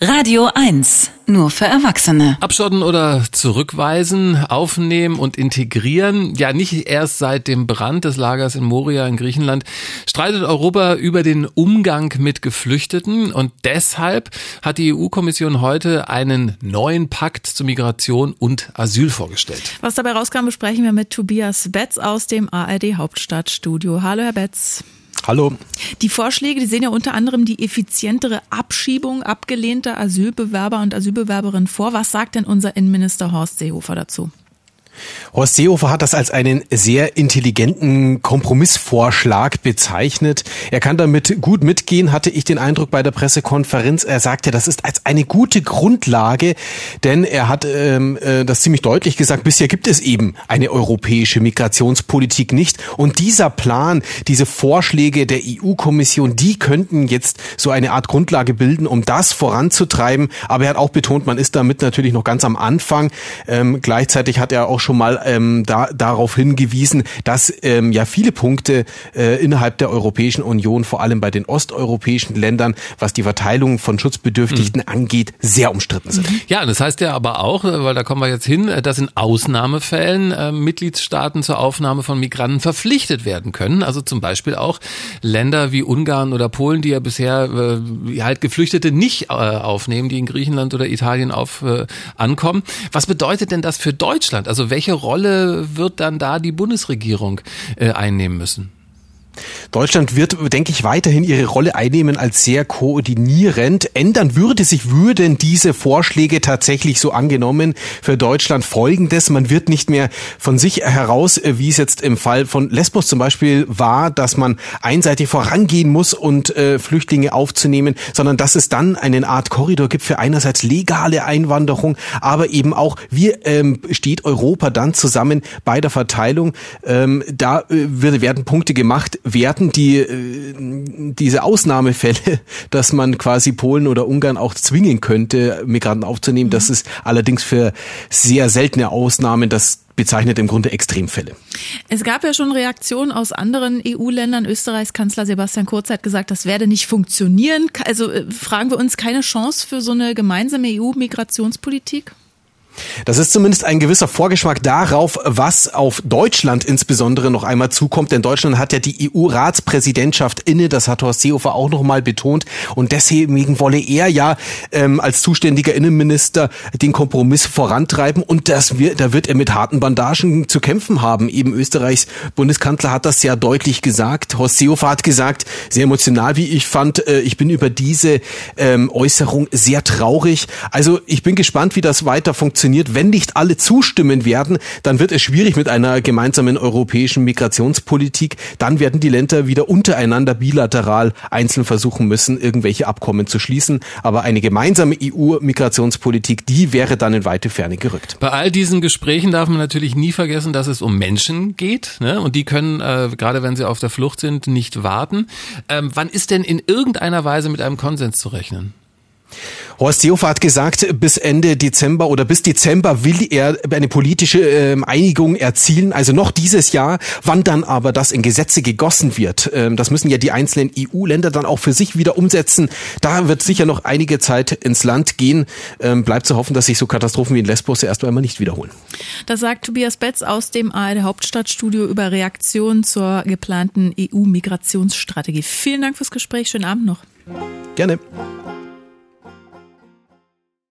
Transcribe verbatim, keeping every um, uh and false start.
Radio eins, nur für Erwachsene. Abschotten oder zurückweisen, aufnehmen und integrieren. Ja, nicht erst seit dem Brand des Lagers in Moria in Griechenland streitet Europa über den Umgang mit Geflüchteten. Und deshalb hat die E U-Kommission heute einen neuen Pakt zu Migration und Asyl vorgestellt. Was dabei rauskam, besprechen wir mit Tobias Betz aus dem A R D-Hauptstadtstudio. Hallo, Herr Betz. Hallo. Die Vorschläge, die sehen ja unter anderem die effizientere Abschiebung abgelehnter Asylbewerber und Asylbewerberinnen vor. Was sagt denn unser Innenminister Horst Seehofer dazu? Horst Seehofer hat das als einen sehr intelligenten Kompromissvorschlag bezeichnet. Er kann damit gut mitgehen, hatte ich den Eindruck bei der Pressekonferenz. Er sagte, das ist als eine gute Grundlage, denn er hat ähm, das ziemlich deutlich gesagt, bisher gibt es eben eine europäische Migrationspolitik nicht. Und dieser Plan, diese Vorschläge der E U-Kommission, die könnten jetzt so eine Art Grundlage bilden, um das voranzutreiben. Aber er hat auch betont, man ist damit natürlich noch ganz am Anfang. Ähm, gleichzeitig hat er auch schon mal ähm, da, darauf hingewiesen, dass ähm, ja viele Punkte äh, innerhalb der Europäischen Union, vor allem bei den osteuropäischen Ländern, was die Verteilung von Schutzbedürftigten mhm. angeht, sehr umstritten sind. Ja, das heißt ja aber auch, weil da kommen wir jetzt hin, dass in Ausnahmefällen äh, Mitgliedstaaten zur Aufnahme von Migranten verpflichtet werden können. Also zum Beispiel auch Länder wie Ungarn oder Polen, die ja bisher äh, halt Geflüchtete nicht äh, aufnehmen, die in Griechenland oder Italien auf äh, ankommen. Was bedeutet denn das für Deutschland? Also welche Rolle wird dann da die Bundesregierung äh, einnehmen müssen? Deutschland wird, denke ich, weiterhin ihre Rolle einnehmen als sehr koordinierend. Ändern würde sich, würden diese Vorschläge tatsächlich so angenommen für Deutschland Folgendes. Man wird nicht mehr von sich heraus, wie es jetzt im Fall von Lesbos zum Beispiel war, dass man einseitig vorangehen muss und äh, Flüchtlinge aufzunehmen, sondern dass es dann eine Art Korridor gibt für einerseits legale Einwanderung, aber eben auch, wie ähm, steht Europa dann zusammen bei der Verteilung. Ähm, da äh, wird, werden Punkte gemacht, werden die äh, diese Ausnahmefälle, dass man quasi Polen oder Ungarn auch zwingen könnte, Migranten aufzunehmen. Mhm. Das ist allerdings für sehr seltene Ausnahmen, das bezeichnet im Grunde Extremfälle. Es gab ja schon Reaktionen aus anderen E U-Ländern. Österreichs Kanzler Sebastian Kurz hat gesagt, das werde nicht funktionieren. Also äh, fragen wir uns, keine Chance für so eine gemeinsame E U-Migrationspolitik? Das ist zumindest ein gewisser Vorgeschmack darauf, was auf Deutschland insbesondere noch einmal zukommt. Denn Deutschland hat ja die E U-Ratspräsidentschaft inne, das hat Horst Seehofer auch noch mal betont. Und deswegen wolle er ja ähm, als zuständiger Innenminister den Kompromiss vorantreiben. Und das wird, da wird er mit harten Bandagen zu kämpfen haben. Eben Österreichs Bundeskanzler hat das sehr deutlich gesagt. Horst Seehofer hat gesagt, sehr emotional, wie ich fand, äh, ich bin über diese ähm, Äußerung sehr traurig. Also ich bin gespannt, wie das weiter funktioniert. Wenn nicht alle zustimmen werden, dann wird es schwierig mit einer gemeinsamen europäischen Migrationspolitik. Dann werden die Länder wieder untereinander bilateral einzeln versuchen müssen, irgendwelche Abkommen zu schließen. Aber eine gemeinsame E U-Migrationspolitik, die wäre dann in weite Ferne gerückt. Bei all diesen Gesprächen darf man natürlich nie vergessen, dass es um Menschen geht, ne? Und die können, äh, gerade wenn sie auf der Flucht sind, nicht warten. Ähm, wann ist denn in irgendeiner Weise mit einem Konsens zu rechnen? Horst Seehofer hat gesagt, bis Ende Dezember oder bis Dezember will er eine politische äh, Einigung erzielen, also noch dieses Jahr. Wann dann aber das in Gesetze gegossen wird, ähm, das müssen ja die einzelnen E U-Länder dann auch für sich wieder umsetzen. Da wird sicher noch einige Zeit ins Land gehen. Ähm, bleibt zu hoffen, dass sich so Katastrophen wie in Lesbos erst einmal nicht wiederholen. Das sagt Tobias Betz aus dem A R D-Hauptstadtstudio über Reaktionen zur geplanten E U-Migrationsstrategie. Vielen Dank fürs Gespräch. Schönen Abend noch. Gerne.